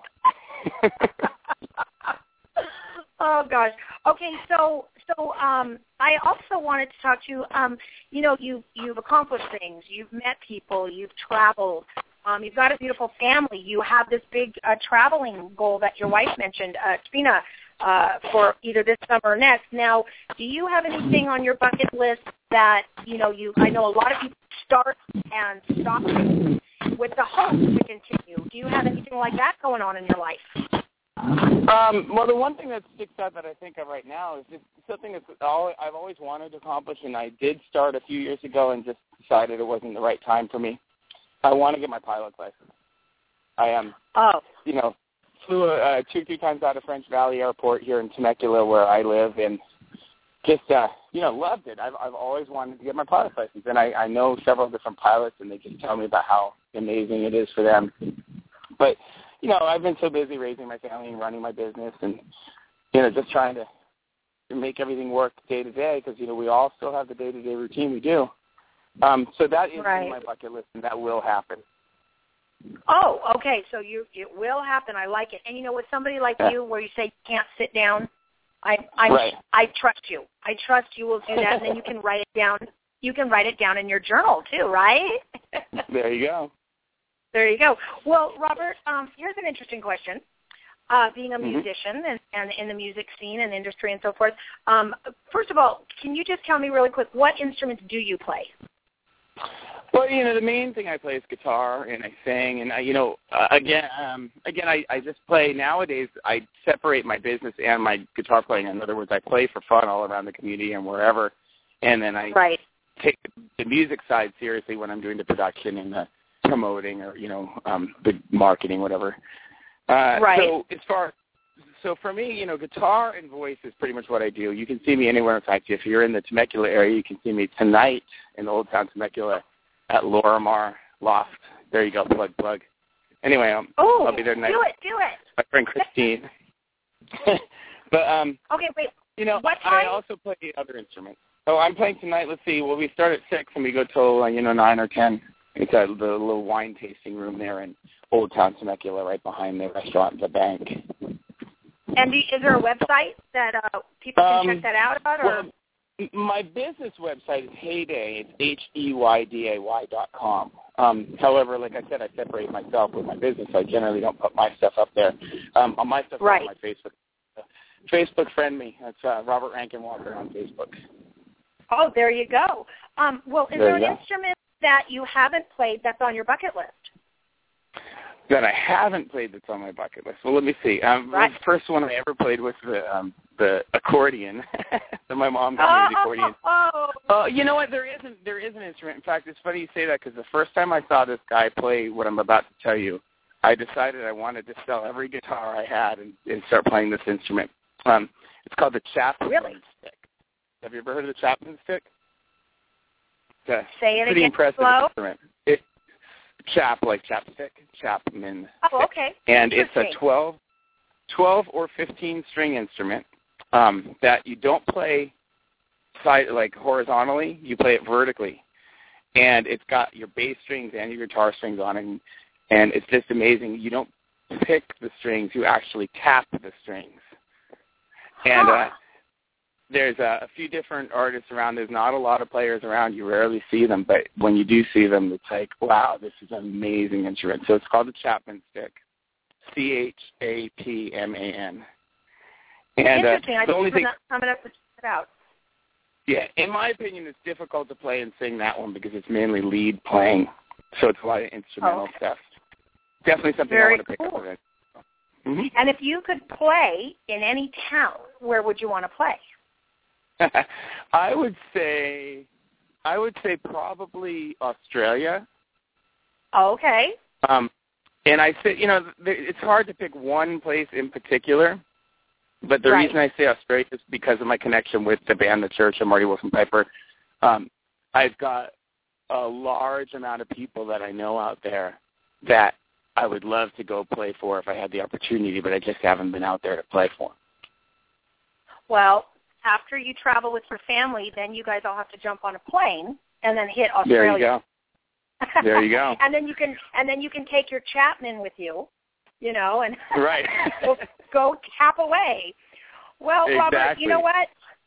Oh, gosh. Okay, so so um, I also wanted to talk to you. Um, you know, you, you've accomplished things. You've met people. You've traveled. Um, you've got a beautiful family. You have this big uh, traveling goal that your wife mentioned, uh, Trina, uh, for either this summer or next. Now, do you have anything on your bucket list that, you know, you? I know a lot of people start and stop with the hope to continue. Do you have anything like that going on in your life? Um, well, the one thing that sticks out that I think of right now is just something that's all, I've always wanted to accomplish, and I did start a few years ago and just decided it wasn't the right time for me. I want to get my pilot's license. I am, um, oh. you know, flew uh, two or three times out of French Valley Airport here in Temecula where I live, and just, uh, you know, loved it. I've, I've always wanted to get my pilot's license, and I, I know several different pilots, and they just tell me about how amazing it is for them. But, you know, I've been so busy raising my family and running my business and, you know, just trying to, to make everything work day to day because, you know, we all still have the day-to-day routine we do. Um, so that is right. in my bucket list, and that will happen. Oh, okay. So you it will happen. I like it. And, you know, with somebody like yeah. you where you say you can't sit down, I I right. I trust you. I trust you will do that, and then you can write it down. You can write it down in your journal, too, right? There you go. There you go. Well, Robert, um, here's an interesting question. Uh, being a mm-hmm. musician and, and in the music scene and industry and so forth, um, first of all, can you just tell me really quick, what instruments do you play? Well, you know, the main thing I play is guitar, and I sing, and I, you know, uh, again, um, again, I, I just play. Nowadays, I separate my business and my guitar playing. In other words, I play for fun all around the community and wherever, and then I right. take the music side seriously when I'm doing the production and the promoting or, you know, um, the marketing, whatever. Uh, right. So as far, so for me, you know, guitar and voice is pretty much what I do. You can see me anywhere. In fact, if you're in the Temecula area, you can see me tonight in the Old Town Temecula at Lorimar Loft. There you go, plug, plug. Anyway, um, oh, I'll be there tonight. do it, do it. My friend Christine. But, um, okay, wait. You know, what I time? also play other instruments. Oh, I'm playing tonight. Let's see. Well, we start at six and we go till, uh, you know, nine or ten. It's at the little wine tasting room there in Old Town Temecula, right behind the restaurant, the bank. And do, is there a website that uh, people can um, check that out about? Or? Well, my business website is Heyday. It's H E Y D A Y dot com. Um, however, like I said, I separate myself with my business. I generally don't put my stuff up there. Um, on my stuff right. on my Facebook. Uh, Facebook friend me. That's uh, Robert Rankin Walker on Facebook. Oh, there you go. Um, well, is there, there an go. instrument that you haven't played that's on your bucket list? That I haven't played that's on my bucket list. Well, let me see. Um, right. The first one I ever played was the um, the accordion. So my mom got me the accordion. Oh, uh, you know what? There isn't. There is an instrument. In fact, it's funny you say that because the first time I saw this guy play what I'm about to tell you, I decided I wanted to sell every guitar I had and, and start playing this instrument. Um, It's called the Chapman really? stick. Have you ever heard of the Chapman stick? It's Say it pretty again impressive slow. instrument. It, chap, like chapstick, Chapman. Oh, okay. And it's a twelve, twelve or fifteen string instrument um, that you don't play side like horizontally. You play it vertically, and it's got your bass strings and your guitar strings on it, and, and it's just amazing. You don't pick the strings; you actually tap the strings. And uh, there's uh, a few different artists around. There's not a lot of players around. You rarely see them, but when you do see them, it's like, wow, this is an amazing instrument. So it's called the Chapman stick, C H A P M A N. And Interesting. Uh, I the only think thing, I'm going to check it out. Yeah, in my opinion, it's difficult to play and sing that one because it's mainly lead playing, so it's a lot of instrumental oh, okay. stuff. Definitely something Very I want to pick cool. up with it. Mm-hmm. And if you could play in any town, where would you want to play? I would say, I would say probably Australia. Okay. Um, and I say, you know, it's hard to pick one place in particular, but the right. reason I say Australia is because of my connection with the band The Church and Marty Wilson Piper. Um, I've got a large amount of people that I know out there that I would love to go play for if I had the opportunity, but I just haven't been out there to play for. Well, after you travel with your family, then you guys all have to jump on a plane and then hit Australia. There you go. There you go. and then you can and then you can take your Chapman with you, you know, and right. go, go tap away. Well, exactly. Robert, you know what?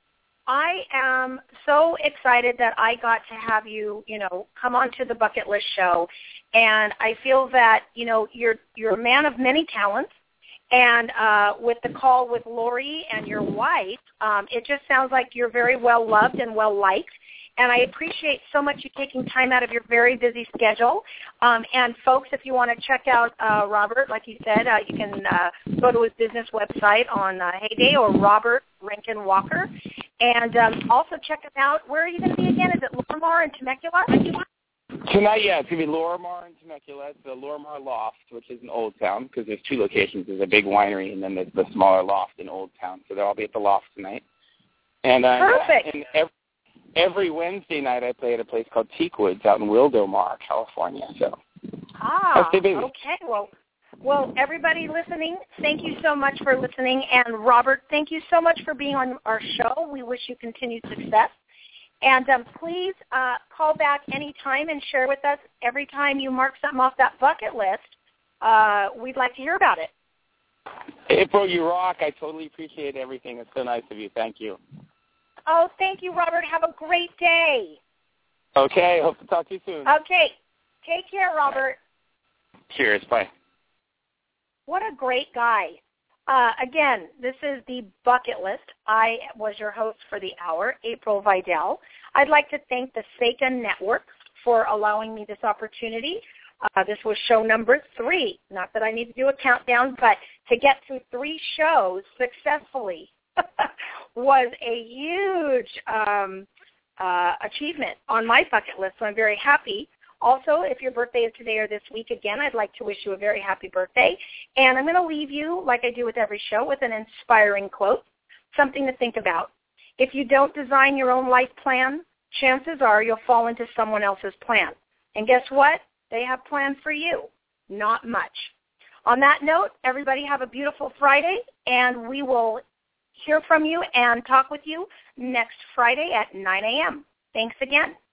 I am so excited that I got to have you, you know, come on to the Bucket List show, and I feel that, you know, you're you're a man of many talents, and uh, with the call with Lori and your wife, um, it just sounds like you're very well loved and well liked. And I appreciate so much you taking time out of your very busy schedule. Um, and, folks, if you want to check out uh, Robert, like you said, uh, you can uh, go to his business website on uh, Heyday or Robert Rankin Walker. And um, also check him out. Where are you going to be again? Is it Lorimar and Temecula? Tonight, yeah, it's going to be Lorimar and Temecula. It's the Lorimar Loft, which is in Old Town, because there's two locations. There's a big winery, and then there's the smaller loft in Old Town. So they'll all be at the Loft tonight. And, uh, Perfect. And every, Every Wednesday night I play at a place called Teakwoods out in Wildomar, California. So ah, okay. Well, well, everybody listening, thank you so much for listening. And, Robert, thank you so much for being on our show. We wish you continued success. And um, please uh, call back anytime and share with us every time you mark something off that bucket list. Uh, we'd like to hear about it. April, you rock. I totally appreciate everything. It's so nice of you. Thank you. Oh, thank you, Robert. Have a great day. Okay. Hope to talk to you soon. Okay. Take care, Robert. Cheers. Bye. What a great guy. Uh, again, this is the Bucket List. I was your host for the hour, April Vidal. I'd like to thank the Seika Network for allowing me this opportunity. Uh, this was show number three. Not that I need to do a countdown, but to get through three shows successfully was a huge um, uh, achievement on my bucket list, so I'm very happy. Also, if your birthday is today or this week, again, I'd like to wish you a very happy birthday. And I'm going to leave you, like I do with every show, with an inspiring quote, something to think about. If you don't design your own life plan, chances are you'll fall into someone else's plan. And guess what? They have plans for you. Not much. On that note, everybody have a beautiful Friday, and we will hear from you and talk with you next Friday at nine a.m. Thanks again.